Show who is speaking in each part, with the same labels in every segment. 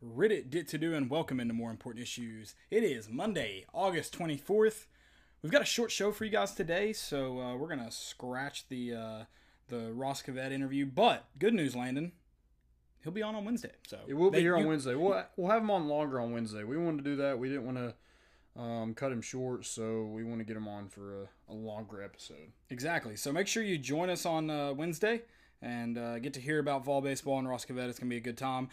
Speaker 1: Reddit did to do, and welcome into More Important Issues. It is Monday, August 24th. We've got a short show for you guys today, so we're gonna scratch the Ross Kavett interview. But good news, Landon, he'll be on Wednesday. So
Speaker 2: it will be here on Wednesday. We'll have him on longer on Wednesday. We wanted to do that. We didn't want to cut him short, so we want to get him on for a longer episode.
Speaker 1: Exactly. So make sure you join us on Wednesday and get to hear about Vol baseball and Ross Kavett. It's gonna be a good time.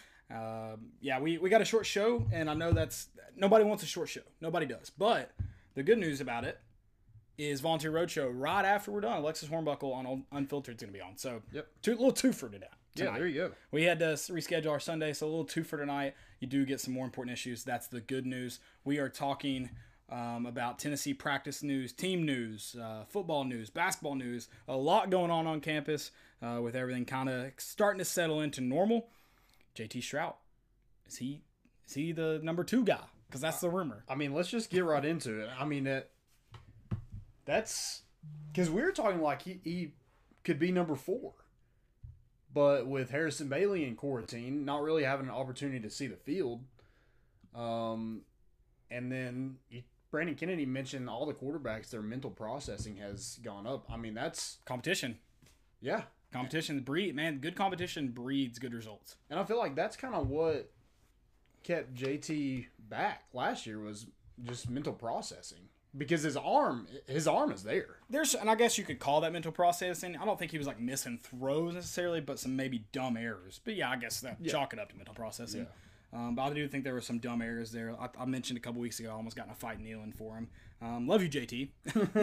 Speaker 1: We got a short show, and I know nobody wants a short show. Nobody does. But the good news about it is Volunteer Roadshow right after we're done. Alexis Hornbuckle on Unfiltered is going to be on. So,
Speaker 2: yep.
Speaker 1: A little twofer today.
Speaker 2: Yeah, there you go.
Speaker 1: We had to reschedule our Sunday, so a little twofer tonight. You do get some more important issues. That's the good news. We are talking about Tennessee practice news, team news, football news, basketball news. A lot going on campus with everything kind of starting to settle into normal. JT Shrout, is he the number 2 guy? Because that's the rumor.
Speaker 2: I mean, let's just get right into it. I mean, that's because we were talking like he could be number 4. But with Harrison Bailey in quarantine, not really having an opportunity to see the field. And then Brandon Kennedy mentioned all the quarterbacks, their mental processing has gone up. I mean, that's
Speaker 1: competition.
Speaker 2: Yeah.
Speaker 1: Competition breed, man. Good competition breeds good results.
Speaker 2: And I feel like that's kind of what kept JT back last year was just mental processing. Because his arm is there.
Speaker 1: And I guess you could call that mental processing. I don't think he was like missing throws necessarily, but some maybe dumb errors. But yeah, I guess chalk it up to mental processing. Yeah. But I do think there were some dumb errors there. I mentioned a couple weeks ago, I almost got in a fight kneeling for him. Love you, JT.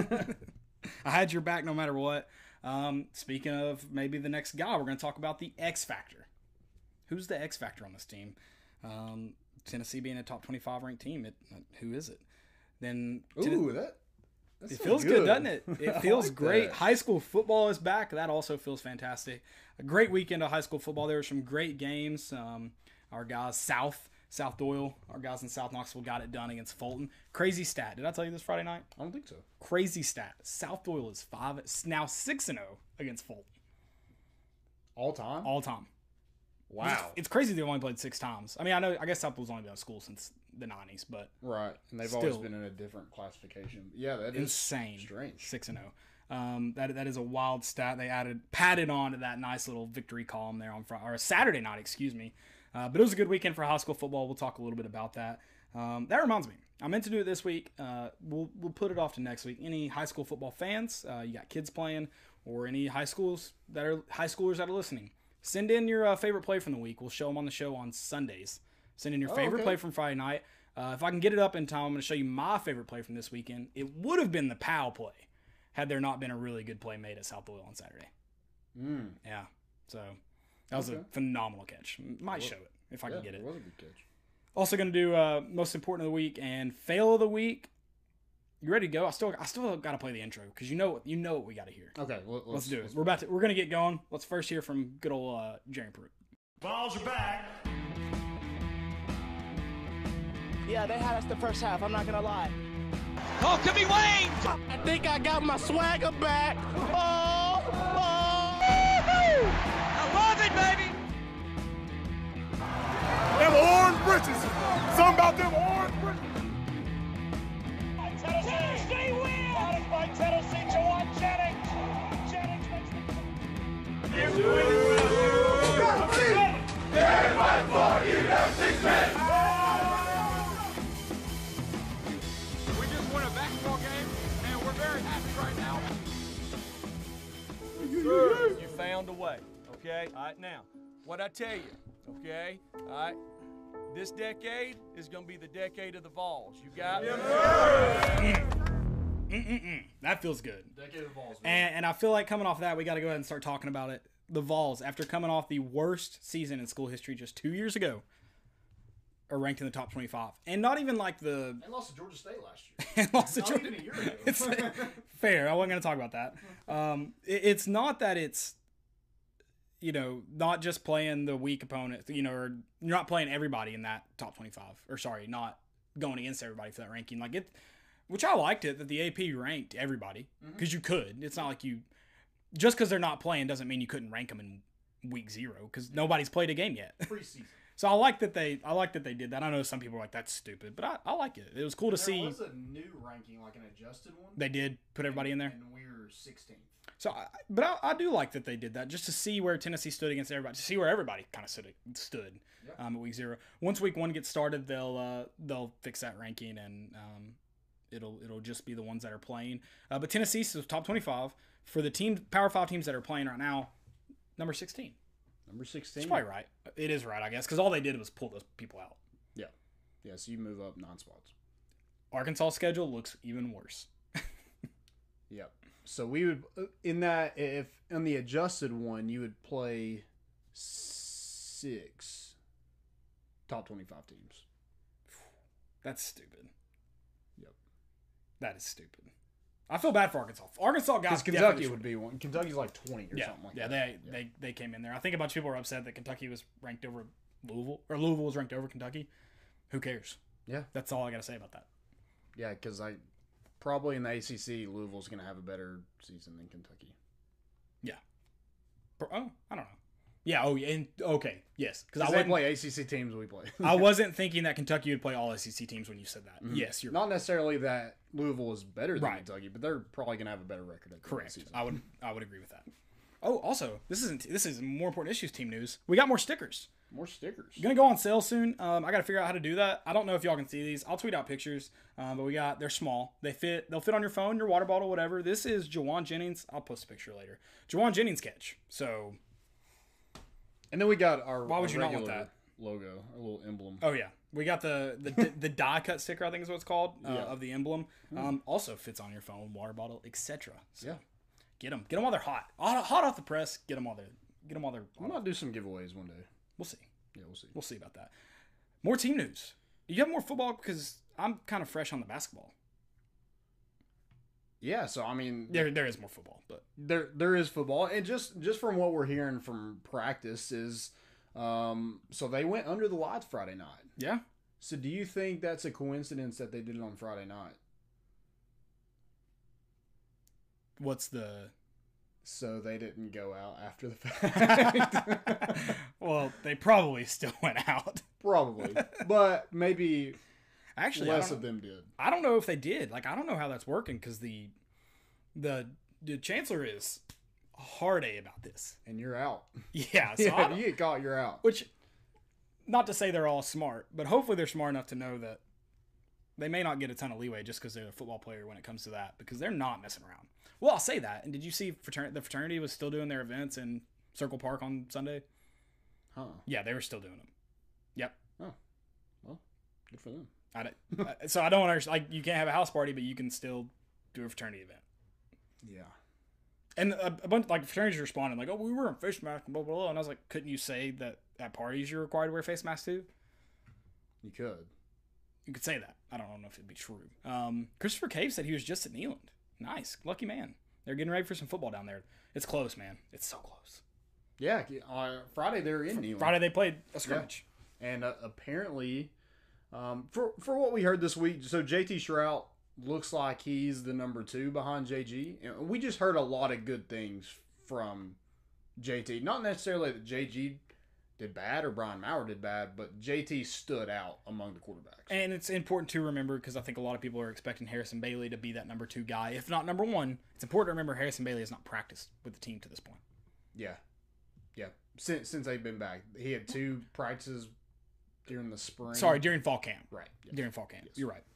Speaker 1: I had your back no matter what. Speaking of maybe the next guy, we're going to talk about the X Factor. Who's the X Factor on this team? Tennessee being a top 25 ranked team. Who is it? Then
Speaker 2: it
Speaker 1: feels good, doesn't it? It feels like great. That. High school football is back. That also feels fantastic. A great weekend of high school football. There were some great games. Our guys, South Doyle, our guys in South Knoxville got it done against Fulton. Crazy stat. Did I tell you this Friday night?
Speaker 2: I don't think so.
Speaker 1: Crazy stat. South Doyle is 6-0 against Fulton.
Speaker 2: All time?
Speaker 1: All time.
Speaker 2: Wow.
Speaker 1: It's crazy they've only played 6 times. I mean, I guess South Doyle's only been in school since the 90s, but
Speaker 2: right. And they've always been in a different classification. Yeah, that is
Speaker 1: insane.
Speaker 2: Strange.
Speaker 1: 6-0. That is a wild stat. They padded on to that nice little victory column there on Friday, or Saturday night, excuse me. But it was a good weekend for high school football. We'll talk a little bit about that. That reminds me, I meant to do it this week. We'll put it off to next week. Any high school football fans, you got kids playing, or any high schoolers that are listening, send in your favorite play from the week. We'll show them on the show on Sundays. Send in your favorite play from Friday night. If I can get it up in time, I'm going to show you my favorite play from this weekend. It would have been the Powell play had there not been a really good play made at South Doyle on Saturday. Yeah, so that was a phenomenal catch. Might show it if I can get it.
Speaker 2: It was a good catch.
Speaker 1: Also going to do most important of the week and fail of the week. You ready to go? I still got to play the intro because you know what we got to hear.
Speaker 2: Okay,
Speaker 1: let's do it. We're going to get going. Let's first hear from good old Jeremy Pruitt.
Speaker 3: Balls are back.
Speaker 4: Yeah, they had us the first half. I'm not gonna lie.
Speaker 3: Oh, could be Wayne.
Speaker 4: I think I got my swagger back. Oh.
Speaker 3: I love it, baby.
Speaker 5: Them orange britches. Something about them orange britches.
Speaker 3: Tennessee wins. Got it by Tennessee. Jawan Jennings. Jennings makes
Speaker 5: We just won a basketball game, and we're very happy right now.
Speaker 6: You found a way, okay? All right, now, what I tell you, okay? All right, this decade is going to be the decade of the Vols. You got it?
Speaker 1: That feels good.
Speaker 2: Decade of Vols.
Speaker 1: And I feel like coming off that, we got to go ahead and start talking about it. The Vols, after coming off the worst season in school history just 2 years ago, are ranked in the top 25. And not even like the...
Speaker 2: And lost to Georgia State last year.
Speaker 1: and lost to
Speaker 2: Not
Speaker 1: Georgia.
Speaker 2: even a year ago.
Speaker 1: It's fair. I wasn't going to talk about that. It's not that it's, not just playing the weak opponent, or you're not playing everybody in that top 25. Or sorry, not going against everybody for that ranking. Which I liked it, that the AP ranked everybody. Because you could. It's not like you... Just because they're not playing doesn't mean you couldn't rank them in week 0. Because nobody's played a game yet.
Speaker 2: Preseason.
Speaker 1: So I like that they did that. I know some people are like, that's stupid, but I like it. It was cool to see.
Speaker 2: There was a new ranking, like an adjusted one.
Speaker 1: They did put everybody in there.
Speaker 2: And we're 16th.
Speaker 1: So, I do like that they did that, just to see where Tennessee stood against everybody, to see where everybody kind of stood at week 0. Once week 1 gets started, they'll fix that ranking, and it'll just be the ones that are playing. But Tennessee is top 25 for the Power 5 teams that are playing right now. Number 16.
Speaker 2: Number 16.
Speaker 1: It's probably right. It is right, I guess, because all they did was pull those people out.
Speaker 2: Yeah. Yeah. So you move up 9 spots.
Speaker 1: Arkansas' schedule looks even worse.
Speaker 2: Yep. So we would in that if on the adjusted one you would play 6 top 25 teams.
Speaker 1: That's stupid.
Speaker 2: Yep.
Speaker 1: That is stupid. I feel bad for Arkansas. Arkansas got
Speaker 2: Because Kentucky would be one. Kentucky's like 20 or something like that.
Speaker 1: Yeah, they came in there. I think a bunch of people were upset that Kentucky was ranked over Louisville, or Louisville was ranked over Kentucky. Who cares?
Speaker 2: Yeah.
Speaker 1: That's all I got to say about that.
Speaker 2: Yeah, because probably in the ACC, Louisville's going to have a better season than Kentucky.
Speaker 1: Yeah. Oh, I don't know. Yeah. Oh, and okay. Yes,
Speaker 2: Because they play ACC teams, we play.
Speaker 1: I wasn't thinking that Kentucky would play all SEC teams when you said that. Mm-hmm. Yes, you're
Speaker 2: not necessarily that Louisville is better than
Speaker 1: right.
Speaker 2: Kentucky, but they're probably going to have a better record at the
Speaker 1: correct.
Speaker 2: season.
Speaker 1: I would agree with that. Oh, also, this is more important issues team news. We got more stickers.
Speaker 2: More stickers.
Speaker 1: Gonna go on sale soon. I got to figure out how to do that. I don't know if y'all can see these. I'll tweet out pictures. But they're small. They'll fit on your phone, your water bottle, whatever. This is Jawan Jennings. I'll post a picture later. Jawan Jennings catch. So.
Speaker 2: And then we got our.
Speaker 1: Why would you not want that
Speaker 2: logo? Our little emblem.
Speaker 1: Oh yeah, we got the die cut sticker. I think is what it's called of the emblem. Also fits on your phone, water bottle, etc. So
Speaker 2: yeah.
Speaker 1: Get them while they're hot. Hot off the press. Get them while they're.
Speaker 2: I might do some giveaways one day.
Speaker 1: We'll see.
Speaker 2: Yeah, we'll see.
Speaker 1: We'll see about that. More team news. You have more football because I'm kind of fresh on the basketball.
Speaker 2: Yeah, so I mean,
Speaker 1: there is more football, but
Speaker 2: there is football, and just from what we're hearing from practice is, so they went under the lights Friday night.
Speaker 1: Yeah.
Speaker 2: So do you think that's a coincidence that they did it on Friday night?
Speaker 1: What's the?
Speaker 2: So they didn't go out after the fact.
Speaker 1: Well, they probably still went out.
Speaker 2: Probably, but maybe
Speaker 1: actually
Speaker 2: less of them did.
Speaker 1: I don't know if they did. Like I don't know how that's working because the chancellor is hard A about this.
Speaker 2: And you're out.
Speaker 1: Yeah, so
Speaker 2: yeah, you get caught, you're out.
Speaker 1: Which, not to say they're all smart, but hopefully they're smart enough to know that they may not get a ton of leeway just because they're a football player when it comes to that, because they're not messing around. Well, I'll say that. And did you see the fraternity was still doing their events in Circle Park on Sunday?
Speaker 2: Huh.
Speaker 1: Yeah, they were still doing them. Yep.
Speaker 2: Oh. Well, good for them.
Speaker 1: So I don't understand. Like, you can't have a house party, but you can still do a fraternity event.
Speaker 2: Yeah.
Speaker 1: And a bunch like fraternities responded like, "Oh, we were in face masks, blah, blah, blah." And I was like, "Couldn't you say that at parties you're required to wear face masks too?"
Speaker 2: You could.
Speaker 1: You could say that. I don't know if it'd be true. Christopher Cave said he was just at Neyland. Nice, lucky man. They're getting ready for some football down there. It's close, man. It's so close.
Speaker 2: Yeah, Friday they're in Neyland.
Speaker 1: Friday they played a scrimmage.
Speaker 2: Yeah. And apparently, for what we heard this week, so JT Shrout looks like he's the number 2 behind JG. And we just heard a lot of good things from JT. Not necessarily that JG did bad or Brian Maurer did bad, but JT stood out among the quarterbacks.
Speaker 1: And it's important to remember, because I think a lot of people are expecting Harrison Bailey to be that number 2 guy, if not number 1. It's important to remember Harrison Bailey has not practiced with the team to this point.
Speaker 2: Yeah. Yeah. Since they've been back. He had 2 practices during the spring.
Speaker 1: Sorry, during fall camp.
Speaker 2: Right. Yes.
Speaker 1: During fall camp. Yes. You're right.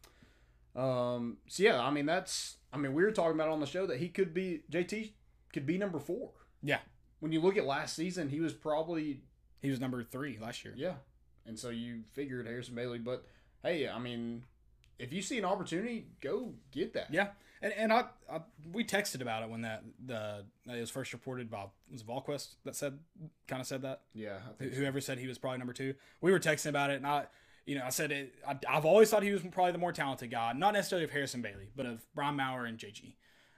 Speaker 2: So yeah, I mean we were talking about on the show that JT could be number 4.
Speaker 1: Yeah.
Speaker 2: When you look at last season, he was
Speaker 1: number 3 last year.
Speaker 2: Yeah. And so you figured Harrison Bailey, but hey, I mean, if you see an opportunity, go get that.
Speaker 1: Yeah. And we texted about it when that it was first reported by, was it Volquest that said that?
Speaker 2: Yeah. I think
Speaker 1: Whoever said he was probably number 2. We were texting about it, and I said it. I've always thought he was probably the more talented guy, not necessarily of Harrison Bailey, but of Brian Maurer and JG.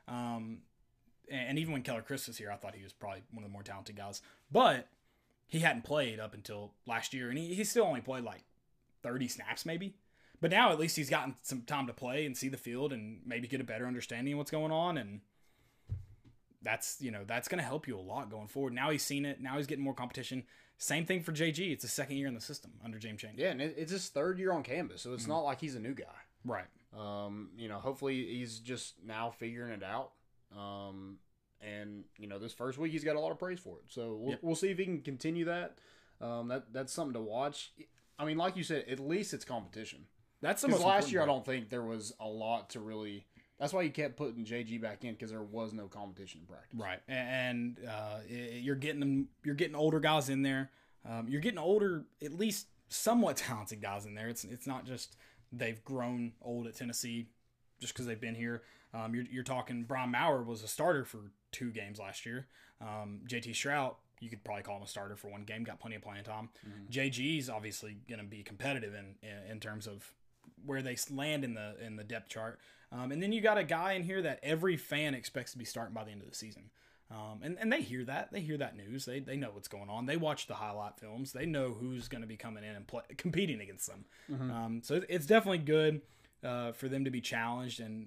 Speaker 1: And even when Keller Chris was here, I thought he was probably one of the more talented guys. But he hadn't played up until last year, and he still only played like 30 snaps maybe. But now at least he's gotten some time to play and see the field and maybe get a better understanding of what's going on. And that's going to help you a lot going forward. Now he's seen it. Now he's getting more competition. Same thing for JG. It's his second year in the system under James Chaney.
Speaker 2: Yeah, and it's his third year on campus, so it's not like he's a new guy.
Speaker 1: Right.
Speaker 2: Hopefully he's just now figuring it out. And this first week he's got a lot of praise for it. So we'll see if he can continue that. That's something to watch. I mean, like you said, at least it's competition.
Speaker 1: That's the
Speaker 2: Because
Speaker 1: most
Speaker 2: last year I
Speaker 1: important
Speaker 2: don't think there was a lot to really. That's why you kept putting JG back in, because there was no competition in practice.
Speaker 1: Right, and you're getting older guys in there. You're getting older, at least somewhat talented guys in there. It's not just they've grown old at Tennessee just because they've been here. You're talking Brian Maurer was a starter for 2 games last year. JT Shrout, you could probably call him a starter for 1 game, got plenty of playing time. JG's obviously going to be competitive in terms of where they land in the depth chart. And then you got a guy in here that every fan expects to be starting by the end of the season. And they hear that. They hear that news. They know what's going on. They watch the highlight films. They know who's going to be coming in and competing against them. So it's definitely good for them to be challenged. And,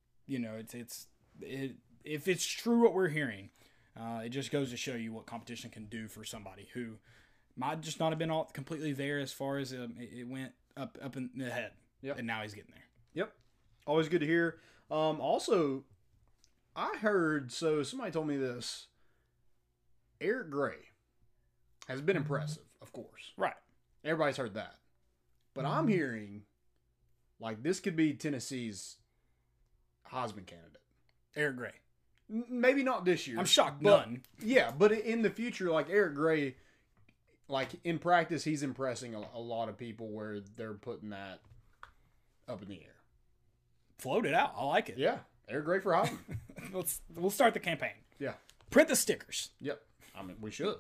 Speaker 1: if it's true what we're hearing, it just goes to show you what competition can do for somebody who might just not have been all completely there as far as it went up in the head.
Speaker 2: Yep.
Speaker 1: And now he's getting there.
Speaker 2: Yep. Always good to hear. Also, I heard, so somebody told me this, Eric Gray has been impressive, of course.
Speaker 1: Right.
Speaker 2: Everybody's heard that. But I'm hearing, like, this could be Tennessee's Heisman candidate.
Speaker 1: Eric Gray.
Speaker 2: Maybe not this year.
Speaker 1: I'm shocked
Speaker 2: but,
Speaker 1: none.
Speaker 2: Yeah, but in the future, like, Eric Gray, like, in practice, he's impressing a lot of people where they're putting that up in the air.
Speaker 1: Float it out. I like it.
Speaker 2: Yeah. Eric Gray for Heisman.
Speaker 1: We'll start the campaign.
Speaker 2: Yeah.
Speaker 1: Print the stickers.
Speaker 2: Yep. I mean, we should.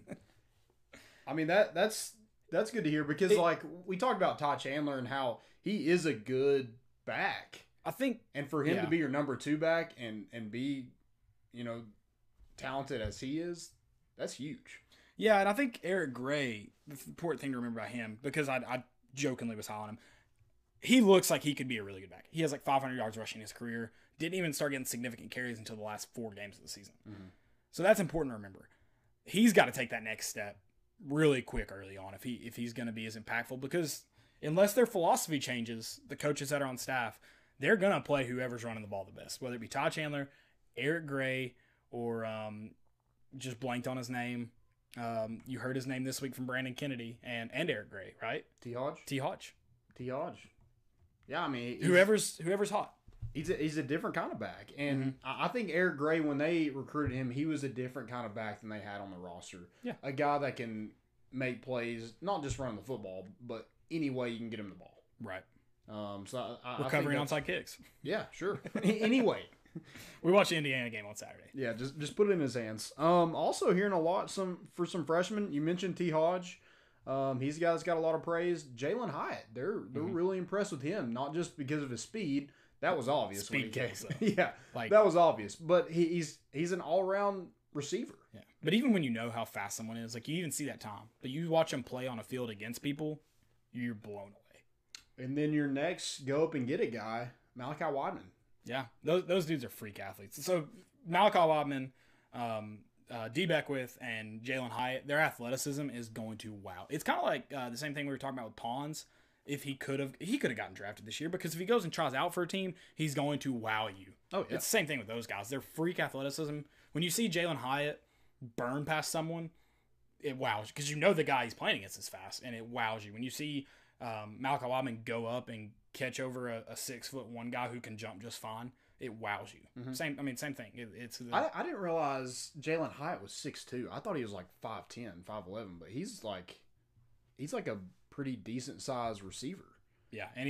Speaker 2: I mean, that's good to hear because, like, we talked about Ty Chandler and how he is a good back.
Speaker 1: I think.
Speaker 2: And for him to be your number 2 back and be, talented as he is, that's huge.
Speaker 1: Yeah, and I think Eric Gray, the important thing to remember about him, because I jokingly was high on him, he looks like he could be a really good back. He has like 500 yards rushing in his career. Didn't even start getting significant carries until the last 4 games of the season. So that's important to remember. He's got to take that next step really quick early on if he's going to be as impactful, because unless their philosophy changes, the coaches that are on staff, they're going to play whoever's running the ball the best, whether it be Ty Chandler, Eric Gray, or just blanked on his name. You heard his name this week from Brandon Kennedy and Eric Gray, right?
Speaker 2: T. Hodge.
Speaker 1: T. Hodge.
Speaker 2: Yeah, I mean,
Speaker 1: whoever's hot.
Speaker 2: He's a different kind of back, and I think Eric Gray, when they recruited him, he was a different kind of back than they had on the roster.
Speaker 1: Yeah,
Speaker 2: a guy that can make plays, not just run the football, but any way you can get him the ball.
Speaker 1: Right.
Speaker 2: So
Speaker 1: recovering onside kicks.
Speaker 2: Yeah, sure. Anyway,
Speaker 1: we watched the Indiana game on Saturday.
Speaker 2: Yeah, just put it in his hands. Also hearing a lot for some freshmen. You mentioned T. Hodge. He's a guy that's got a lot of praise. Jalen Hyatt, they're really impressed with him, not just because of his speed. That was obvious.
Speaker 1: Speed kills, though.
Speaker 2: Yeah, that was obvious. But he's an all-around receiver.
Speaker 1: Yeah. But even when you know how fast someone is, like you even see that time, but you watch him play on a field against people, you're blown away. And
Speaker 2: then your next go up and get it guy, Malachi Wideman.
Speaker 1: Yeah, those dudes are freak athletes. So Malachi Wideman, D. Beckwith, and Jalen Hyatt, their athleticism is going to wow. It's kind of like the same thing we were talking about with Pons. If he could have gotten drafted this year, because if he goes and tries out for a team, he's going to wow you.
Speaker 2: Oh, yeah.
Speaker 1: It's the same thing with those guys. They're freak athleticism. When you see Jalen Hyatt burn past someone, it wows you, because you know the guy he's playing against is fast, and it wows you. When you see Malachi Wideman go up and catch over a 6'1" guy who can jump just fine, it wows you. Mm-hmm. Same thing.
Speaker 2: I didn't realize Jalen Hyatt was 6'2". I thought he was like 5'10", 5'11", but he's like a pretty decent sized receiver.
Speaker 1: Yeah, and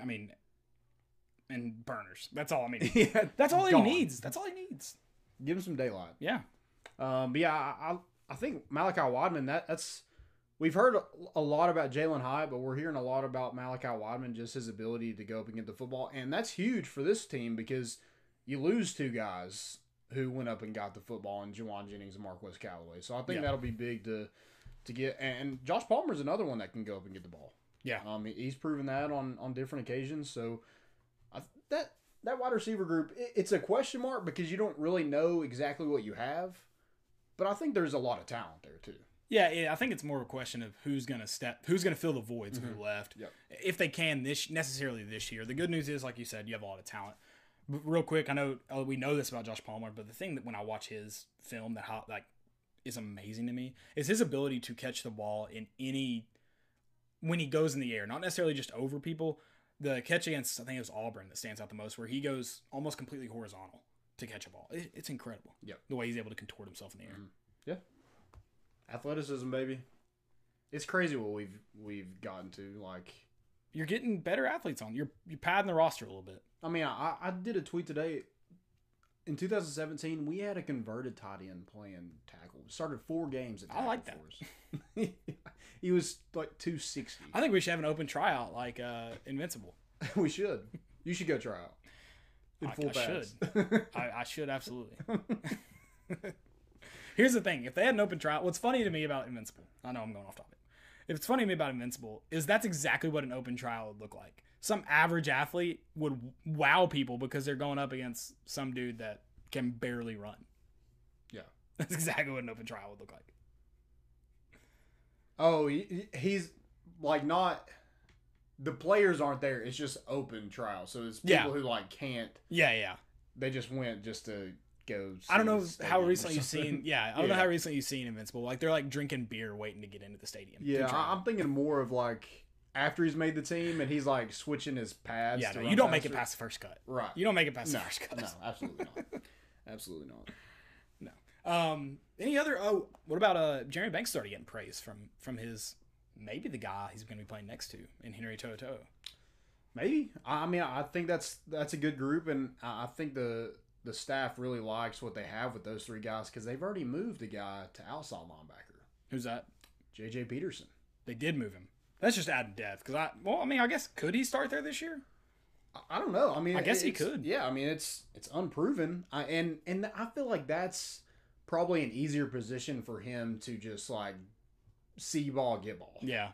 Speaker 1: and burners. That's all.
Speaker 2: Yeah,
Speaker 1: that's all he needs. That's all he needs.
Speaker 2: Give him some daylight.
Speaker 1: Yeah.
Speaker 2: But yeah, I think Malachi Wideman, that's we've heard a lot about Jalen Hyatt, but we're hearing a lot about Malachi Wideman, just his ability to go up and get the football, and that's huge for this team because you lose 2 guys who went up and got the football in Juwan Jennings and Marquez Callaway. So I think that'll be big to get. And Josh Palmer's another one that can go up and get the ball.
Speaker 1: Yeah.
Speaker 2: He's proven that on different occasions. So that wide receiver group, it's a question mark because you don't really know exactly what you have. But I think there's a lot of talent there too.
Speaker 1: Yeah, I think it's more a question of who's gonna fill the voids who left.
Speaker 2: Yep.
Speaker 1: If they can this year. The good news is, like you said, you have a lot of talent. But real quick, I know we know this about Josh Palmer, but the thing that when I watch his film that is amazing to me is his ability to catch the ball when he goes in the air, not necessarily just over people. The catch against, I think it was Auburn that stands out the most, where he goes almost completely horizontal to catch a ball. It's incredible.
Speaker 2: Yep.
Speaker 1: The way he's able to contort himself in the air.
Speaker 2: Yeah. Athleticism, baby. It's crazy what we've gotten to. Like,
Speaker 1: you're getting better athletes on. You're padding the roster a little bit.
Speaker 2: I mean, I did a tweet today. In 2017, we had a converted tight end playing tackle. Started 4 games at tackle.
Speaker 1: I like that.
Speaker 2: For us. He was like 260.
Speaker 1: I think we should have an open tryout like Invincible.
Speaker 2: We should. You should go try out.
Speaker 1: I should absolutely. Here's the thing: if they had an open tryout, what's funny to me about Invincible? I know I'm going off topic. If it's funny to me about Invincible is that's exactly what an open trial would look like. Some average athlete would wow people because they're going up against some dude that can barely run.
Speaker 2: Yeah,
Speaker 1: that's exactly what an open trial would look like.
Speaker 2: Oh, he's like not. The players aren't there. It's just open trial. So it's people who like can't.
Speaker 1: Yeah.
Speaker 2: They just went just to go.
Speaker 1: I don't know how recently you've seen. Yeah, I don't know how recently you've seen Invincible. Like they're like drinking beer, waiting to get into the stadium.
Speaker 2: Yeah, I'm thinking more of like after he's made the team and he's like switching his pads.
Speaker 1: Yeah,
Speaker 2: to
Speaker 1: no,
Speaker 2: run
Speaker 1: you don't
Speaker 2: faster.
Speaker 1: make it past the first cut.
Speaker 2: Right.
Speaker 1: You don't make it past the first cut.
Speaker 2: No, absolutely not. Absolutely not.
Speaker 1: No. Any other? Oh, what about Jeremy Banks started getting praise from his maybe the guy he's going to be playing next to in Henry To'oTo'o.
Speaker 2: Maybe. I mean, I think that's a good group, and I think the staff really likes what they have with those 3 guys because they've already moved a guy to outside linebacker.
Speaker 1: Who's that?
Speaker 2: J.J. Peterson.
Speaker 1: They did move him. That's just adding depth. I guess could he start there this year?
Speaker 2: I don't know. I mean,
Speaker 1: I guess he could.
Speaker 2: Yeah, I mean, it's unproven, and I feel like that's probably an easier position for him to just like see ball, get ball.
Speaker 1: Yeah.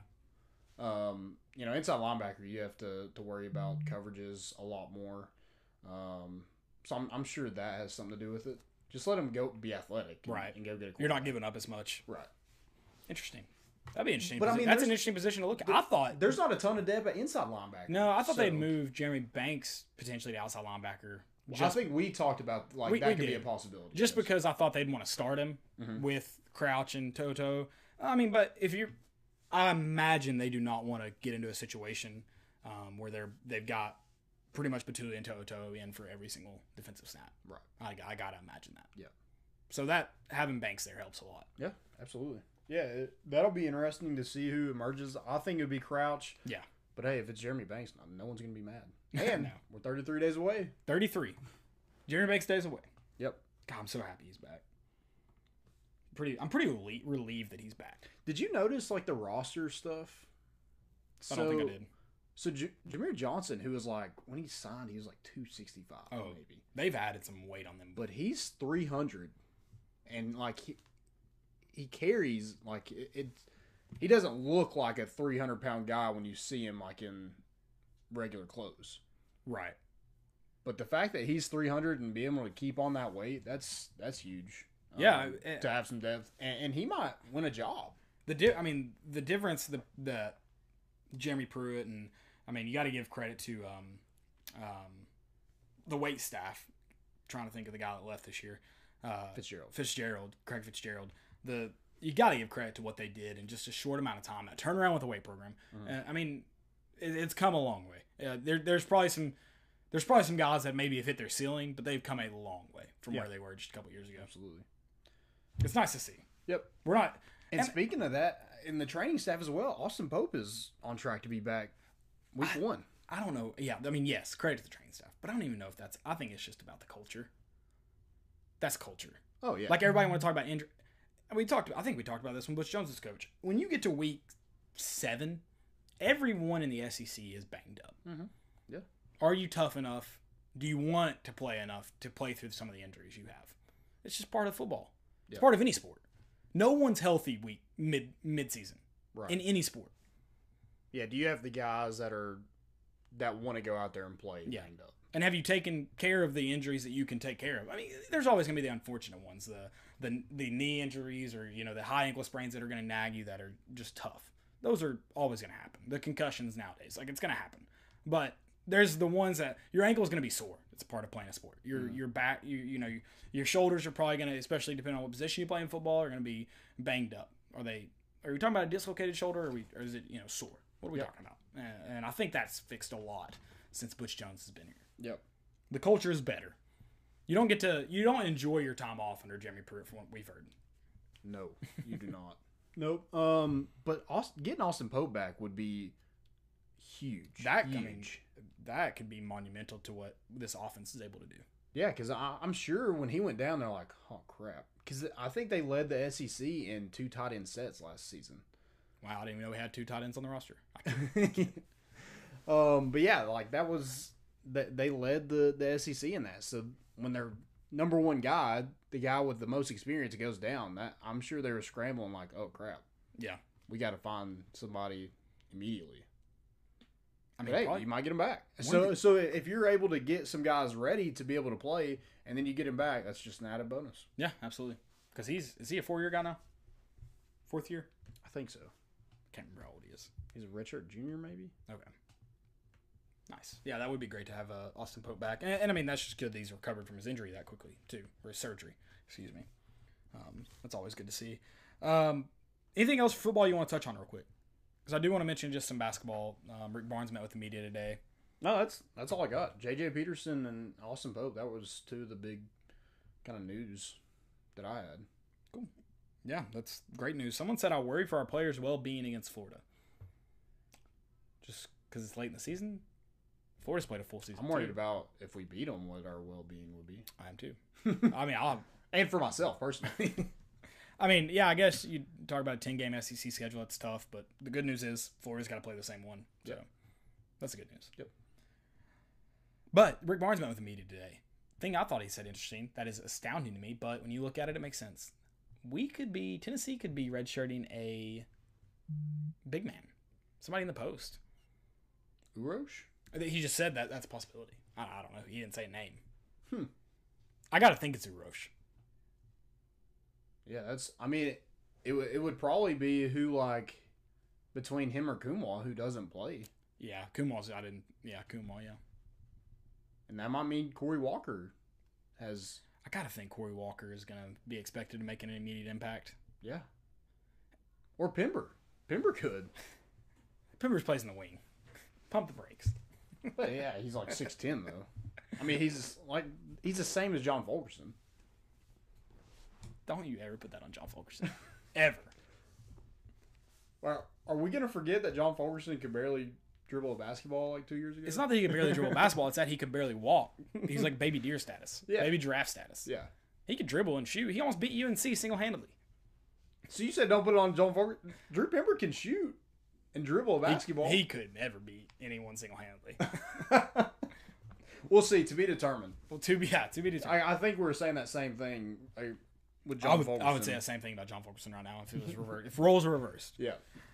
Speaker 2: Inside linebacker, you have to worry about coverages a lot more. So I'm sure that has something to do with it. Just let him go be athletic,
Speaker 1: right,
Speaker 2: and go get a quarterback.
Speaker 1: You're not giving up as much,
Speaker 2: right?
Speaker 1: Interesting. That'd be interesting.
Speaker 2: But I mean,
Speaker 1: that's an interesting position to look at. I thought
Speaker 2: there's not a ton of depth at inside linebacker.
Speaker 1: No, I thought they'd move Jeremy Banks potentially to outside linebacker.
Speaker 2: I think we talked about that could be a possibility.
Speaker 1: Just because I thought they'd want to start him with Crouch and To'oTo'o. I mean, but I imagine they do not want to get into a situation where they've got pretty much Batula and To'oTo'o in for every single defensive snap.
Speaker 2: Right.
Speaker 1: I gotta imagine that.
Speaker 2: Yeah.
Speaker 1: So that having Banks there helps a lot.
Speaker 2: Yeah, absolutely. Yeah, that'll be interesting to see who emerges. I think it would be Crouch.
Speaker 1: Yeah.
Speaker 2: But hey, if it's Jeremy Banks, no one's going to be mad. And
Speaker 1: No.
Speaker 2: we're 33 days away.
Speaker 1: 33. Jeremy Banks days away.
Speaker 2: Yep.
Speaker 1: God, I'm so happy he's back. I'm pretty relieved that he's back.
Speaker 2: Did you notice like the roster stuff?
Speaker 1: I don't think I did.
Speaker 2: So Jameer Johnson, who was like when he signed, he was like 265 maybe.
Speaker 1: They've added some weight on them.
Speaker 2: But he's 300, and like he carries like it. He doesn't look like a 300-pound guy when you see him like in regular clothes.
Speaker 1: Right.
Speaker 2: But the fact that he's 300 and be able to keep on that weight, that's huge.
Speaker 1: Yeah,
Speaker 2: to have some depth, and he might win a job.
Speaker 1: The difference that Jeremy Pruitt and you got to give credit to the wait staff. Trying to think of the guy that left this year, Craig Fitzgerald. You got to give credit to what they did in just a short amount of time. That turnaround with the weight program. It's come a long way. There's probably some guys that maybe have hit their ceiling, but they've come a long way from where they were just a couple years ago.
Speaker 2: Absolutely.
Speaker 1: It's nice to see.
Speaker 2: Yep.
Speaker 1: We're not.
Speaker 2: And speaking of that, in the training staff as well, Austin Pope is on track to be back week 1.
Speaker 1: I don't know. Yeah, yes, credit to the training staff, but I don't even know if that's. I think it's just about the culture. That's culture.
Speaker 2: Oh yeah.
Speaker 1: Like everybody want to talk about injury. I think we talked about this when Butch Jones was coach. When you get to week 7, everyone in the SEC is banged up.
Speaker 2: Mm-hmm. Yeah.
Speaker 1: Are you tough enough? Do you want to play enough to play through some of the injuries you have? It's just part of football. It's part of any sport. No one's healthy mid-season in any sport.
Speaker 2: Yeah. Do you have the guys that want to go out there and play banged up?
Speaker 1: And have you taken care of the injuries that you can take care of? I mean, there's always going to be the unfortunate ones, the knee injuries or, the high ankle sprains that are going to nag you that are just tough. Those are always going to happen. The concussions nowadays, it's going to happen. But there's the ones that your ankle is going to be sore. It's a part of playing a sport. Your back, your shoulders are probably going to, especially depending on what position you play in football, are going to be banged up. Are we talking about a dislocated shoulder or is it, sore? What are we talking about? And I think that's fixed a lot since Butch Jones has been here.
Speaker 2: Yep.
Speaker 1: The culture is better. You don't enjoy your time off under Jeremy Pruitt from what we've heard.
Speaker 2: No, you do not. Nope. But getting Austin Pope back would be huge.
Speaker 1: That could be monumental to what this offense is able to do.
Speaker 2: Yeah, because I'm sure when he went down, they're like, oh, crap. Because I think they led the SEC in 2 tight end sets last season.
Speaker 1: Wow, I didn't even know we had 2 tight ends on the roster.
Speaker 2: But yeah, that was they led the SEC in that. So when their number one guy, the guy with the most experience, goes down, that I'm sure they were scrambling like, oh crap,
Speaker 1: yeah,
Speaker 2: we got to find somebody immediately. I mean,
Speaker 1: Hey,
Speaker 2: you might get him back. So if you're able to get some guys ready to be able to play, and then you get him back, that's just an added bonus.
Speaker 1: Yeah, absolutely. Because is he a 4-year guy now? 4th year?
Speaker 2: I think so.
Speaker 1: Can't remember how old he is.
Speaker 2: He's a redshirt junior, maybe.
Speaker 1: Okay. Nice. Yeah, that would be great to have Austin Pope back. And I mean, that's just good that he's recovered from his injury that quickly, too. Or his surgery. Excuse me. That's always good to see. Anything else for football you want to touch on real quick? Because I do want to mention just some basketball. Rick Barnes met with the media today.
Speaker 2: No, that's all I got. J.J. Peterson and Austin Pope, that was 2 of the big kind of news that I had.
Speaker 1: Cool. Yeah, that's great news. Someone said, I worry for our players' well-being against Florida. Just because it's late in the season? Florida's played a full season.
Speaker 2: I'm worried about if we beat them, what our well-being would be.
Speaker 1: I am too. I mean,
Speaker 2: and for myself, personally.
Speaker 1: I mean, yeah, I guess you talk about a 10-game SEC schedule. It's tough, but the good news is Florida's got to play the same one. So that's the good news.
Speaker 2: Yep.
Speaker 1: But Rick Barnes met with the media today. Thing I thought he said interesting, that is astounding to me, but when you look at it, it makes sense. Tennessee could be redshirting a big man. Somebody in the post.
Speaker 2: Urosh?
Speaker 1: He just said that's a possibility. I don't know. He didn't say a name. I got to think it's Urosh.
Speaker 2: Yeah, it would probably be who, between him or Kumwa, who doesn't play.
Speaker 1: Yeah, Kumwa, yeah.
Speaker 2: And that might mean Corey Walker has...
Speaker 1: I got to think Corey Walker is going to be expected to make an immediate impact.
Speaker 2: Yeah. Or Pember. Pember could.
Speaker 1: Pember's plays in the wing. Pump the brakes.
Speaker 2: But yeah, he's 6'10", though. I mean, he's the same as John Fulkerson.
Speaker 1: Don't you ever put that on John Fulkerson. Ever.
Speaker 2: Well, are we going to forget that John Fulkerson could barely dribble a basketball 2 years ago?
Speaker 1: It's not that he could barely dribble a basketball. It's that he could barely walk. He's like baby deer status.
Speaker 2: Yeah.
Speaker 1: Baby giraffe status.
Speaker 2: Yeah.
Speaker 1: He could dribble and shoot. He almost beat UNC single-handedly.
Speaker 2: So you said don't put it on John Fulkerson. Drew Pember can shoot and dribble a basketball.
Speaker 1: He could never beat anyone single-handedly.
Speaker 2: We'll see. To be determined.
Speaker 1: Well, to be determined.
Speaker 2: I think we were saying that same thing with John Fulkerson.
Speaker 1: I would say the same thing about John Fulkerson right now if it was reversed. If roles were reversed.
Speaker 2: Yeah.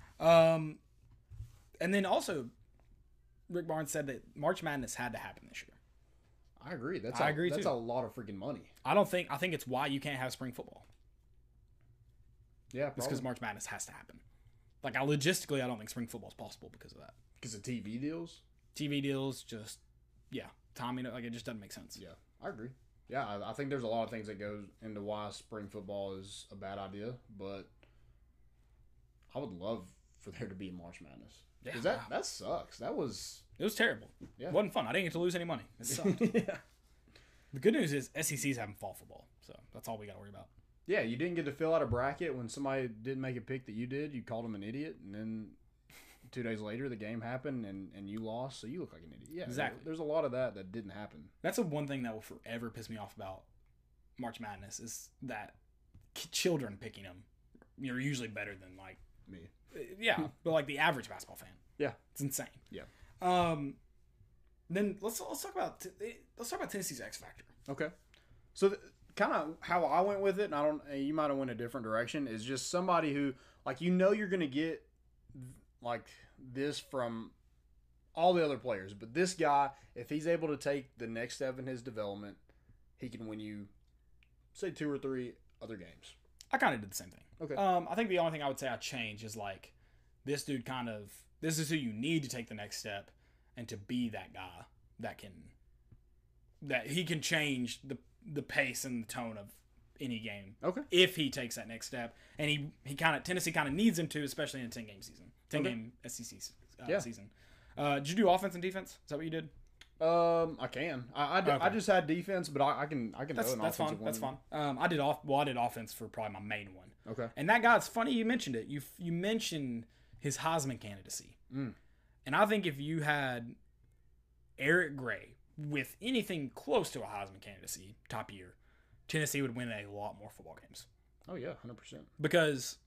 Speaker 1: And then also, Rick Barnes said that March Madness had to happen this year.
Speaker 2: I agree. That's
Speaker 1: too.
Speaker 2: a lot of freaking money.
Speaker 1: I think it's why you can't have spring football.
Speaker 2: Yeah,
Speaker 1: it's because March Madness has to happen. Logistically, I don't think spring football is possible because of that.
Speaker 2: Because of TV deals?
Speaker 1: TV deals, just, timing, it just doesn't make sense.
Speaker 2: Yeah, I agree. Yeah, I think there's a lot of things that goes into why spring football is a bad idea, but I would love for there to be a March Madness. Because that sucks. It was
Speaker 1: terrible.
Speaker 2: Yeah.
Speaker 1: It wasn't fun. I didn't get to lose any money. It sucked.
Speaker 2: Yeah.
Speaker 1: The good news is SEC's having fall football, so that's all we got to worry about.
Speaker 2: Yeah, you didn't get to fill out a bracket when somebody didn't make a pick that you did. You called them an idiot, and then 2 days later the game happened and you lost, so you look like an idiot. Yeah,
Speaker 1: exactly.
Speaker 2: There's a lot of that didn't happen.
Speaker 1: That's the one thing that will forever piss me off about March Madness is that children picking them, you're usually better than
Speaker 2: me.
Speaker 1: Yeah, but the average basketball fan.
Speaker 2: Yeah,
Speaker 1: it's insane.
Speaker 2: Yeah.
Speaker 1: Then let's talk about Tennessee's X factor.
Speaker 2: Okay. So kind of how I went with it, and you might have went a different direction, is just somebody who you're going to get this from all the other players. But this guy, if he's able to take the next step in his development, he can win you, say, 2 or 3 other games.
Speaker 1: I kind of did the same thing.
Speaker 2: Okay.
Speaker 1: I think the only thing I would say I change is like this dude this is who you need to take the next step and to be that guy that he can change the pace and the tone of any game.
Speaker 2: Okay.
Speaker 1: If he takes that next step, and Tennessee kind of needs him to, especially in a 10-game season, 10-game SEC season. Did you do offense and defense? Is that what you did?
Speaker 2: I can. I just had defense, but I can throw an offensive one.
Speaker 1: That's fine. I did offense for probably my main one.
Speaker 2: Okay.
Speaker 1: And that guy, it's funny you mentioned it. You mentioned his Heisman candidacy. And I think if you had Eric Gray with anything close to a Heisman candidacy top year, Tennessee would win a lot more football games.
Speaker 2: Oh yeah, 100%.
Speaker 1: Because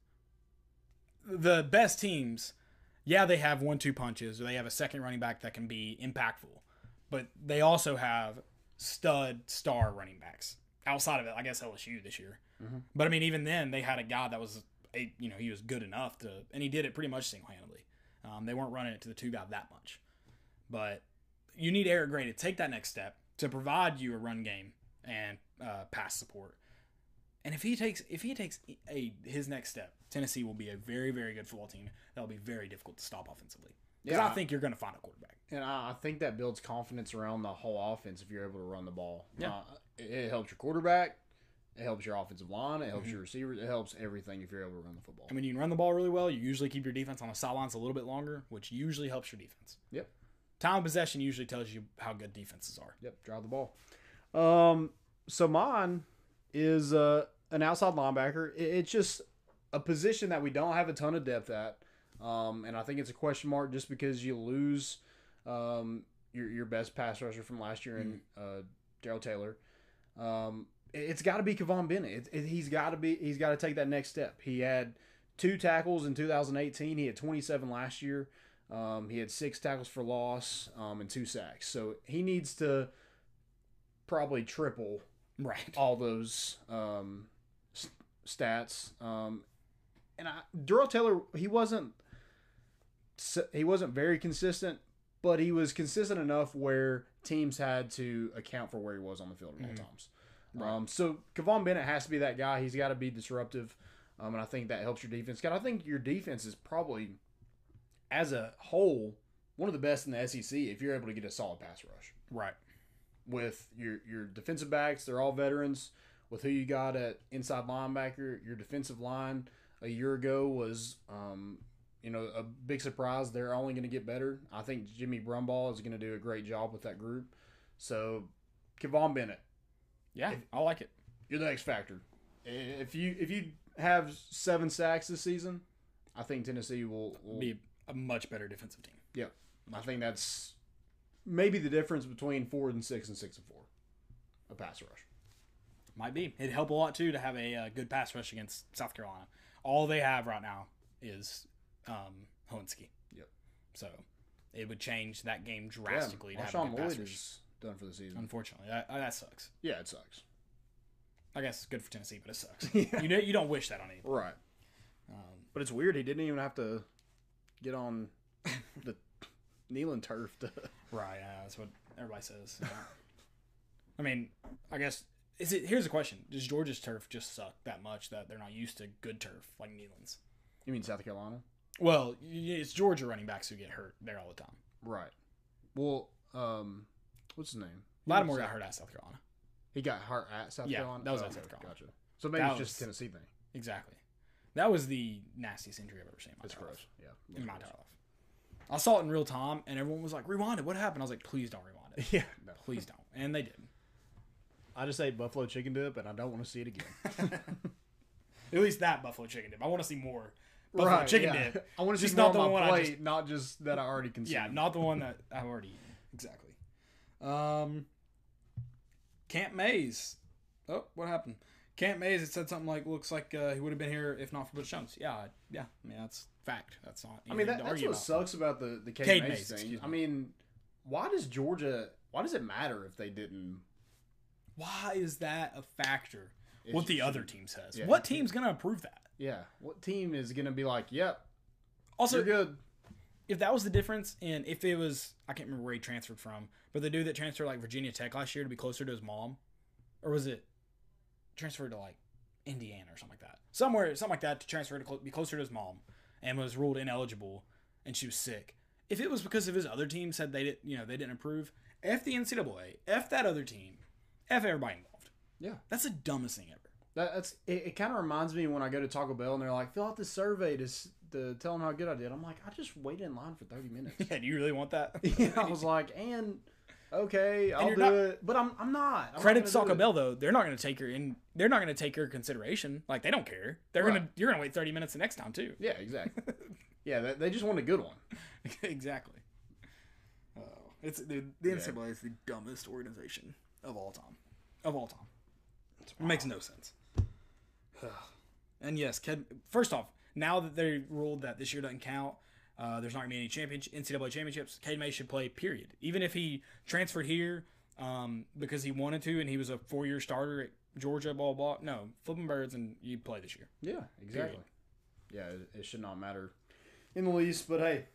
Speaker 1: the best teams, yeah, they have 1-2 punches, or they have a second running back that can be impactful, but they also have star running backs. Outside of it, I guess LSU this year. But I mean, even then, they had a guy that was he was good enough to, and he did it pretty much single-handedly. They weren't running it to the 2 guy that much, but you need Eric Gray to take that next step to provide you a run game and pass support. And if he takes his next step, Tennessee will be a very, very good football team that will be very difficult to stop offensively. Because I think you're going to find a quarterback.
Speaker 2: And I think that builds confidence around the whole offense if you're able to run the ball.
Speaker 1: Yeah.
Speaker 2: It helps your quarterback. It helps your offensive line. It helps your receivers. It helps everything if you're able to run the football.
Speaker 1: And when you can run the ball really well, you usually keep your defense on the sidelines a little bit longer, which usually helps your defense.
Speaker 2: Yep.
Speaker 1: Time of possession usually tells you how good defenses are.
Speaker 2: Yep. Drive the ball. So mine is an outside linebacker. It's just a position that we don't have a ton of depth at. And I think it's a question mark just because you lose your best pass rusher from last year in Darrell Taylor. It's got to be Kevon Bennett. He's got to take that next step. He had 2 tackles in 2018. He had 27 last year. He had 6 tackles for loss and 2 sacks. So he needs to probably triple all those stats. And Darrell Taylor, he wasn't very consistent, but he was consistent enough where teams had to account for where he was on the field at all times. So Kevon Bennett has to be that guy. He's got to be disruptive, and I think that helps your defense. I think your defense is probably, as a whole, one of the best in the SEC if you're able to get a solid pass rush.
Speaker 1: Right.
Speaker 2: With your defensive backs, they're all veterans. With who you got at inside linebacker, your defensive line a year ago was, a big surprise. They're only going to get better. I think Jimmy Brumbaugh is going to do a great job with that group. So, Kevon Bennett.
Speaker 1: Yeah, I like it.
Speaker 2: You're the X factor. If you have 7 sacks this season, I think Tennessee will
Speaker 1: be a much better defensive team.
Speaker 2: Yep. I think that's maybe the difference between 4-6 and 6-4. A pass rush.
Speaker 1: Might be. It'd help a lot, too, to have a good pass rush against South Carolina. All they have right now is Holinsky.
Speaker 2: Yep.
Speaker 1: So it would change that game drastically to have a
Speaker 2: Marshawn
Speaker 1: good pass
Speaker 2: Lloyd
Speaker 1: rush.
Speaker 2: is done for the season.
Speaker 1: Unfortunately. That sucks.
Speaker 2: Yeah, it sucks.
Speaker 1: I guess it's good for Tennessee, but it sucks. You don't wish that on anybody.
Speaker 2: Right. But it's weird. He didn't even have to get on the Neyland turf to...
Speaker 1: Right, that's what everybody says. I mean, I guess... Here's the question. Does Georgia's turf just suck that much that they're not used to good turf like Neyland's?
Speaker 2: You mean South Carolina?
Speaker 1: Well, it's Georgia running backs who get hurt there all the time.
Speaker 2: Right. Well, what's his name?
Speaker 1: Lattimore got hurt at South Carolina.
Speaker 2: He got hurt at South Carolina?
Speaker 1: That was at South Carolina.
Speaker 2: Gotcha. So maybe it's just a Tennessee thing.
Speaker 1: Exactly. That was the nastiest injury I've ever seen in my entire life.
Speaker 2: Yeah.
Speaker 1: In my entire life. I saw it in real time, and everyone was like, rewind it. What happened? I was like, please don't rewind it.
Speaker 2: Yeah. No.
Speaker 1: Please don't. And they did.
Speaker 2: I just ate buffalo chicken dip, and I don't want to see it again.
Speaker 1: At least that buffalo chicken dip. I want to see more buffalo chicken dip.
Speaker 2: I want to
Speaker 1: Just
Speaker 2: see more
Speaker 1: not the
Speaker 2: on
Speaker 1: one
Speaker 2: my
Speaker 1: I
Speaker 2: plate,
Speaker 1: just-
Speaker 2: not just that I already consumed.
Speaker 1: Yeah, not the one that I've already eaten. Exactly. Camp Mays. Oh, what happened? Camp Mays, it said something like, looks like he would have been here if not for Butch Jones. Yeah. I mean, that's fact. That's not
Speaker 2: I mean,
Speaker 1: anything to
Speaker 2: that's
Speaker 1: argue
Speaker 2: what
Speaker 1: about.
Speaker 2: sucks about the
Speaker 1: Cade
Speaker 2: Cade
Speaker 1: Mays,
Speaker 2: Mays thing.
Speaker 1: excuse me.
Speaker 2: I mean, why does it matter if they didn't?
Speaker 1: Why is that a factor? What the other team says.
Speaker 2: Yeah.
Speaker 1: What team's going to approve that?
Speaker 2: Yeah. What team is going to be like, yep,
Speaker 1: Also,
Speaker 2: you're good?
Speaker 1: if that was the difference, and if it was, I can't remember where he transferred from, but the dude that transferred like Virginia Tech last year to be closer to his mom, or was it transferred to like Indiana or something like that? Something like that to transfer to be closer to his mom, and was ruled ineligible, and she was sick. If it was because of his other team said they didn't approve, F the NCAA, F that other team, F everybody involved.
Speaker 2: Yeah.
Speaker 1: That's the dumbest thing ever.
Speaker 2: It kind of reminds me when I go to Taco Bell and they're like, fill out this survey to tell them how good I did. I'm like, I just waited in line for 30 minutes.
Speaker 1: Yeah, do you really want that?
Speaker 2: Yeah, I was like, okay, I'll do it, but I'm not.
Speaker 1: Credit to Taco Bell though, they're not going to take your consideration. Like they don't care. You're gonna wait 30 minutes the next time too.
Speaker 2: Yeah, exactly. Yeah, they just want a good one.
Speaker 1: Exactly. It's the NCAA is the dumbest organization of all time. It makes no sense. And yes, first off, now that they ruled that this year doesn't count, there's not going to be any NCAA championships, Cade May should play, period. Even if he transferred here because he wanted to and he was a 4-year starter at Georgia, blah, blah, blah. No, flipping birds and you play this year.
Speaker 2: Yeah, exactly. Period. Yeah, it should not matter in the least, but hey.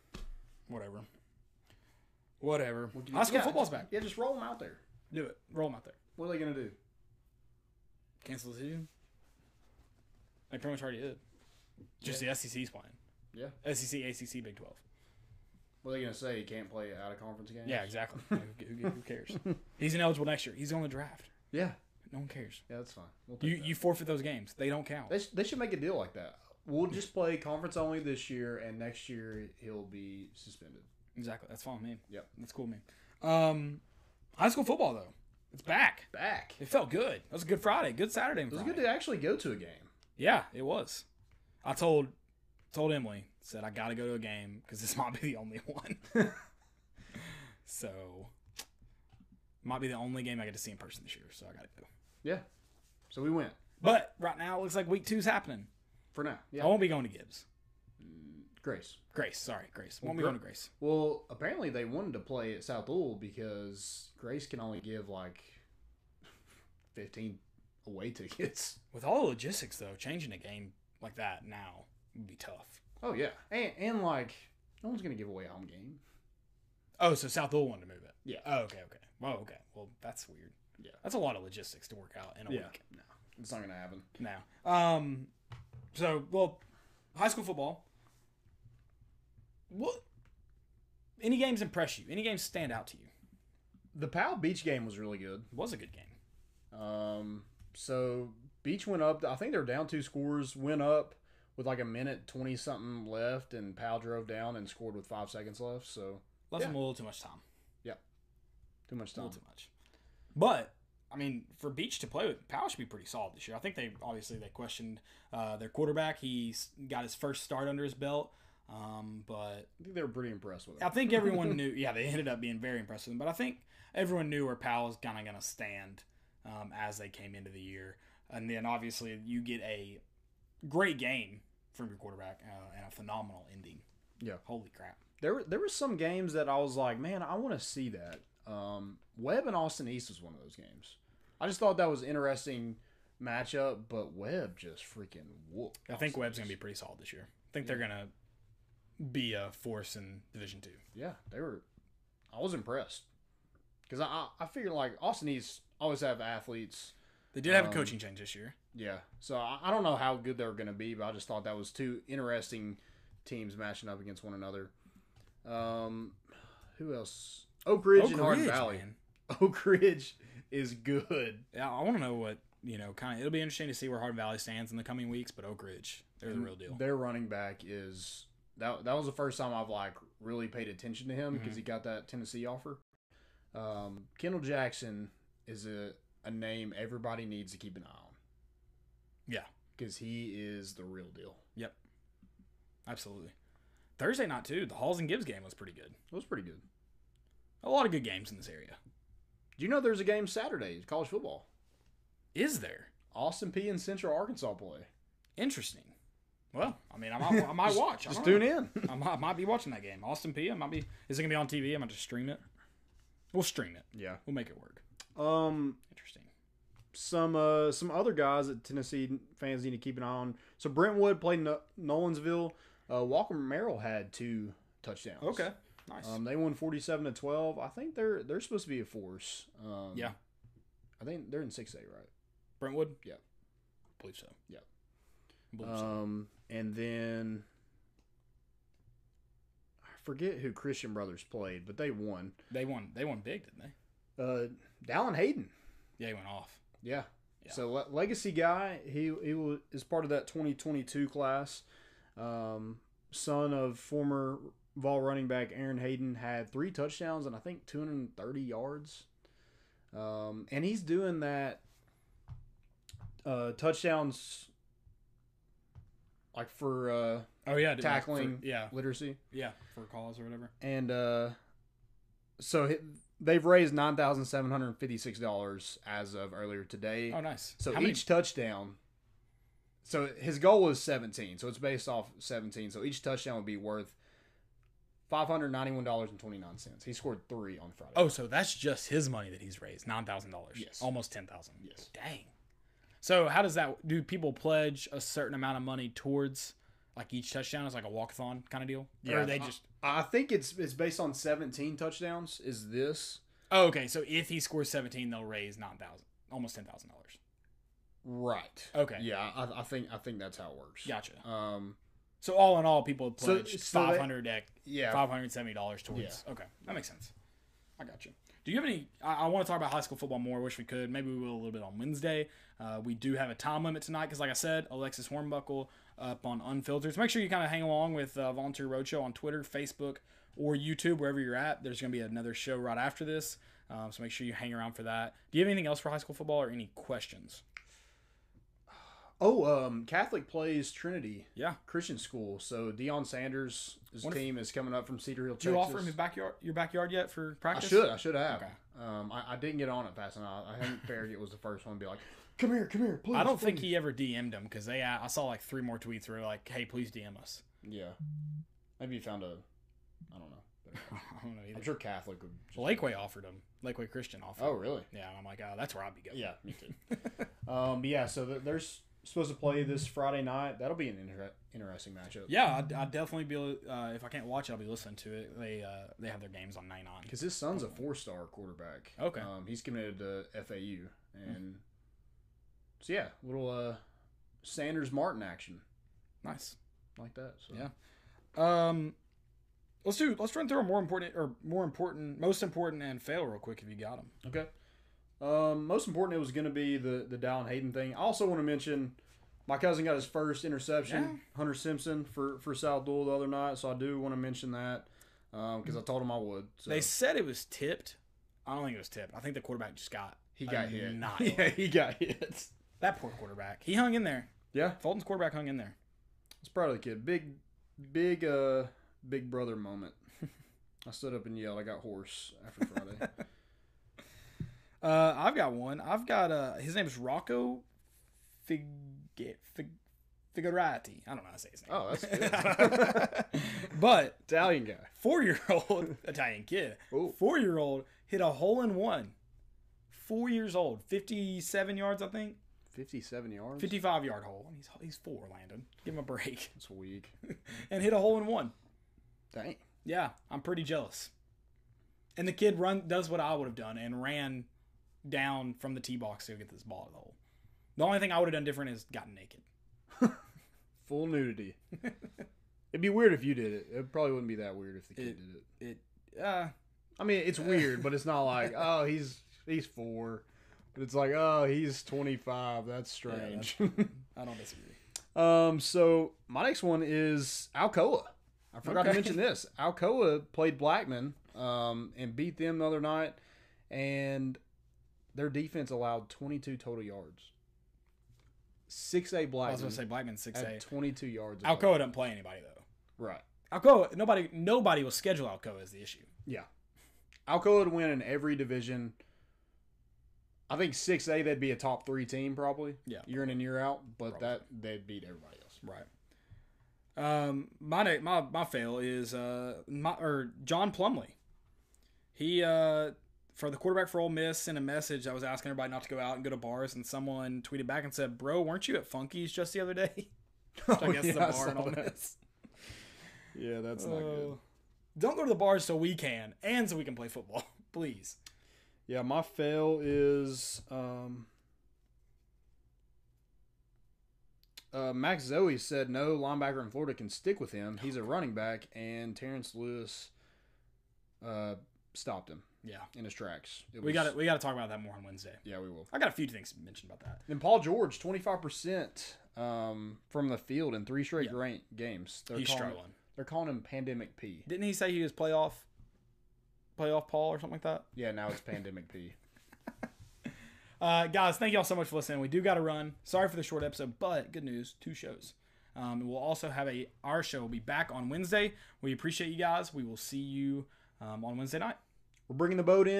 Speaker 1: Whatever. High school football's back.
Speaker 2: Yeah, just roll them out there.
Speaker 1: Do it. Roll them out there.
Speaker 2: What are they going to do?
Speaker 1: Cancel the season? They pretty much already did. Just the SEC's playing.
Speaker 2: Yeah.
Speaker 1: SEC, ACC, Big 12.
Speaker 2: What are they going to say? He can't play out of conference games?
Speaker 1: Yeah, exactly. Who cares? He's ineligible next year. He's on the draft.
Speaker 2: Yeah.
Speaker 1: No one cares.
Speaker 2: Yeah, that's fine.
Speaker 1: You forfeit those games. They don't count.
Speaker 2: They should make a deal like that. We'll just play conference only this year, and next year he'll be suspended.
Speaker 1: Exactly. That's fine with me.
Speaker 2: Yep.
Speaker 1: That's cool with me. High school football, though. It's back. It felt good. It was a good Friday. Good Saturday and Friday.
Speaker 2: It was good to actually go to a game.
Speaker 1: Yeah, it was. I told Emily, said I got to go to a game because this might be the only one. So, might be the only game I get to see in person this year, so I got to go.
Speaker 2: Yeah. So we went.
Speaker 1: But right now, it looks like week 2's happening.
Speaker 2: For now. Yeah.
Speaker 1: I won't be going to Gibbs.
Speaker 2: Grace.
Speaker 1: Won't be going to Grace.
Speaker 2: Well, apparently they wanted to play at South Louisville because Grace can only give like 15 away tickets.
Speaker 1: With all the logistics, though, changing a game like that now would be tough.
Speaker 2: Oh, yeah. And like, no one's going to give away a home game.
Speaker 1: Oh, so South Louisville wanted to move it?
Speaker 2: Yeah.
Speaker 1: Oh, okay. Well, okay. Well, that's weird.
Speaker 2: Yeah.
Speaker 1: That's a lot of logistics to work out in a week.
Speaker 2: No, it's not going to happen.
Speaker 1: No. So, high school football. What? Any games impress you? Any games stand out to you?
Speaker 2: The Powell Beach game was really good.
Speaker 1: It was a good game.
Speaker 2: So Beach went up. I think they were down 2 scores. Went up with like a minute 20 something left, and Powell drove down and scored with 5 seconds left. So
Speaker 1: left them a little too much time.
Speaker 2: Yeah, too much time.
Speaker 1: A little too much. But I mean, for Beach to play with, Powell should be pretty solid this year. I think they questioned their quarterback. He got his first start under his belt. But
Speaker 2: I think they were pretty impressed with him.
Speaker 1: I think everyone knew. Yeah, they ended up being very impressed with him. But I think everyone knew where Powell was kind of going to stand as they came into the year. And then obviously you get a great game from your quarterback and a phenomenal ending.
Speaker 2: Yeah,
Speaker 1: holy crap.
Speaker 2: There were some games that I was like, man, I want to see that. Webb and Austin East was one of those games. I just thought that was an interesting matchup, but Webb just freaking whooped.
Speaker 1: I think Webb's going to be pretty solid this year. I think they're going to be a force in Division II.
Speaker 2: Yeah, they were. I was impressed because I figured like Austin East always have athletes.
Speaker 1: They did have a coaching change this year.
Speaker 2: Yeah, so I don't know how good they were going to be, but I just thought that was 2 interesting teams matching up against one another. Who else? Oak Ridge and Hardin Valley. Man. Oak Ridge is good.
Speaker 1: Yeah, I want to know what it'll be interesting to see where Hardin Valley stands in the coming weeks. But Oak Ridge, they're the real deal.
Speaker 2: Their running back is. That was the first time I've like really paid attention to him because he got that Tennessee offer. Kendall Jackson is a name everybody needs to keep an eye on.
Speaker 1: Yeah,
Speaker 2: because he is the real deal.
Speaker 1: Yep, absolutely. Thursday night too. The Halls and Gibbs game was pretty good.
Speaker 2: It was pretty good.
Speaker 1: A lot of good games in this area.
Speaker 2: Do you know there's a game Saturday? College football.
Speaker 1: Is there?
Speaker 2: Austin P and Central Arkansas play.
Speaker 1: Interesting. Well, I mean, I might watch.
Speaker 2: Just tune in.
Speaker 1: I might be watching that game. Austin P. Is it gonna be on TV? I might just stream it. We'll stream it.
Speaker 2: Yeah,
Speaker 1: we'll make it work.
Speaker 2: Interesting. Some other guys that Tennessee fans need to keep an eye on. So Brentwood played Nolensville. Walker Merrill had two touchdowns.
Speaker 1: Okay, nice.
Speaker 2: They won 47-12. I think they're supposed to be a force.
Speaker 1: Yeah.
Speaker 2: I think they're in 6A, right?
Speaker 1: Brentwood?
Speaker 2: Yeah.
Speaker 1: Believe so.
Speaker 2: Yeah.
Speaker 1: Believe so.
Speaker 2: And then I forget who Christian Brothers played, but they won.
Speaker 1: They won big, didn't they?
Speaker 2: Dallin Hayden.
Speaker 1: Yeah, he went off.
Speaker 2: Yeah.
Speaker 1: Yeah.
Speaker 2: So legacy guy, he is part of that 2022 class. Son of former Vol running back Aaron Hayden, had 3 touchdowns and I think 230 yards. And he's doing that touchdowns like for tackling literacy.
Speaker 1: Yeah, for a cause or whatever.
Speaker 2: And so they've raised $9,756 as of earlier today.
Speaker 1: Oh, nice.
Speaker 2: So each touchdown. So his goal was 17. So it's based off 17. So each touchdown would be worth $591.29. He scored 3 on Friday.
Speaker 1: Oh, so that's just his money that he's raised, $9,000.
Speaker 2: Yes.
Speaker 1: Almost $10,000.
Speaker 2: Yes.
Speaker 1: Dang. So how does that? Do people pledge a certain amount of money towards like each touchdown? Is like a walkathon kind of deal?
Speaker 2: Yeah.
Speaker 1: Or are they just?
Speaker 2: I think it's based on 17 touchdowns. Is this?
Speaker 1: Oh, okay. So if he scores 17, they'll raise $9,000, almost $10,000.
Speaker 2: Right.
Speaker 1: Okay.
Speaker 2: Yeah, I think that's how it works.
Speaker 1: Gotcha.
Speaker 2: Um.
Speaker 1: So all in all, people pledged
Speaker 2: so
Speaker 1: $570 towards.
Speaker 2: Yeah.
Speaker 1: Okay, that makes sense. I got you. Do you have any? I want to talk about high school football more. I wish we could. Maybe we will a little bit on Wednesday. We do have a time limit tonight because, like I said, Alexis Hornbuckle up on Unfiltered. So make sure you kind of hang along with Volunteer Roadshow on Twitter, Facebook, or YouTube, wherever you're at. There's going to be another show right after this. So make sure you hang around for that. Do you have anything else for high school football or any questions?
Speaker 2: Oh, Catholic plays Trinity.
Speaker 1: Yeah.
Speaker 2: Christian school. So Deion Sanders' team is coming up from Cedar Hill,
Speaker 1: Did you
Speaker 2: Texas.
Speaker 1: offer him your backyard yet for practice?
Speaker 2: I should have.
Speaker 1: Okay.
Speaker 2: I didn't get on it fast enough. I think Farragut was the first one to be like, come here, please.
Speaker 1: I don't think he ever DM'd him because I saw like 3 more tweets where like, hey, please DM us.
Speaker 2: Yeah. Maybe you found I don't know.
Speaker 1: I don't know either.
Speaker 2: I'm sure Catholic would.
Speaker 1: Lakeway offered him. Lakeway Christian offered
Speaker 2: Oh,
Speaker 1: him.
Speaker 2: really?
Speaker 1: Yeah, and I'm like, oh, that's where I'd be going.
Speaker 2: Yeah, me too. But yeah, so there's supposed to play this Friday night. That'll be an interesting matchup.
Speaker 1: Yeah, I'd definitely be. If I can't watch it, I'll be listening to it. They have their games on 99.
Speaker 2: Because his son's a 4-star quarterback.
Speaker 1: Okay.
Speaker 2: He's committed to FAU, and so yeah, little Sanders Martin action
Speaker 1: Nice.
Speaker 2: like that. So.
Speaker 1: Yeah. Let's run through our most important and fail real quick if you got them.
Speaker 2: Okay. Most important, it was going to be the Dallin Hayden thing. I also want to mention my cousin got his first interception, Hunter Simpson for South Dual the other night, so I do want to mention that because I told him I would. So.
Speaker 1: They said it was tipped. I don't think it was tipped. I think the quarterback just got
Speaker 2: He got hit.
Speaker 1: annihilated.
Speaker 2: Yeah, he got hit.
Speaker 1: That poor quarterback. He hung in there.
Speaker 2: Yeah,
Speaker 1: Fulton's quarterback hung in there.
Speaker 2: I was proud of the kid. Big brother moment. I stood up and yelled. I got hoarse after Friday.
Speaker 1: I've got one. I've got his name is Rocco Figurati. I don't know how to say his name.
Speaker 2: Oh, that's good.
Speaker 1: But
Speaker 2: Italian guy.
Speaker 1: 4-year-old Italian kid.
Speaker 2: Ooh.
Speaker 1: 4-year-old hit a hole in one. 4 years old, 57 yards, I think.
Speaker 2: 57 yards.
Speaker 1: 55-yard hole. He's 4, Landon. Give him a break.
Speaker 2: That's weak.
Speaker 1: And hit a hole in one.
Speaker 2: Dang.
Speaker 1: Yeah, I'm pretty jealous. And the kid does what I would have done and ran down from the tee box to get this ball at the hole. The only thing I would have done different is gotten naked.
Speaker 2: Full nudity. It'd be weird if you did it. It probably wouldn't be that weird if the kid did it. I mean, it's weird, but it's not like, oh, he's 4. But it's like, oh, he's 25. That's strange.
Speaker 1: Yeah, I don't disagree.
Speaker 2: So my next one is Alcoa. I forgot to mention this. Alcoa played Blackman and beat them the other night, and their defense allowed 22 total yards. 6A Blackman.
Speaker 1: I was going to say Blackman 6A.
Speaker 2: Had 22 yards.
Speaker 1: Alcoa doesn't play anybody, though.
Speaker 2: Right.
Speaker 1: Alcoa, nobody will schedule Alcoa is the issue.
Speaker 2: Yeah. Alcoa would win in every division. I think 6A, they'd be a top 3 team probably.
Speaker 1: Yeah.
Speaker 2: Year in and year out, but
Speaker 1: Probably.
Speaker 2: they'd beat everybody else.
Speaker 1: Right. My fail is John Plumlee. He for the quarterback for Ole Miss sent a message that was asking everybody not to go out and go to bars, and someone tweeted back and said, "Bro, weren't you at Funky's just the other day?" Which I guess is a bar in Ole Miss.
Speaker 2: Yeah, that's not good.
Speaker 1: Don't go to the bars so we can, and so we can play football. Please.
Speaker 2: Yeah, my fail is Max Zoe said no linebacker in Florida can stick with him. He's a running back, and Terrence Lewis stopped him
Speaker 1: Yeah.
Speaker 2: in his tracks.
Speaker 1: We got to talk about that more on Wednesday.
Speaker 2: Yeah, we will.
Speaker 1: I got a few things to mention about that.
Speaker 2: And Paul George, 25% from the field in 3 straight games.
Speaker 1: He's struggling.
Speaker 2: They're calling him Pandemic P.
Speaker 1: Didn't he say he was playoff Paul or something like that?
Speaker 2: Yeah, now it's Pandemic P.
Speaker 1: Guys, thank y'all so much for listening. We do got to run. Sorry for the short episode, but good news, 2 shows. We'll also have our show will be back on Wednesday. We appreciate you guys. We will see you on Wednesday night.
Speaker 2: We're bringing the boat in.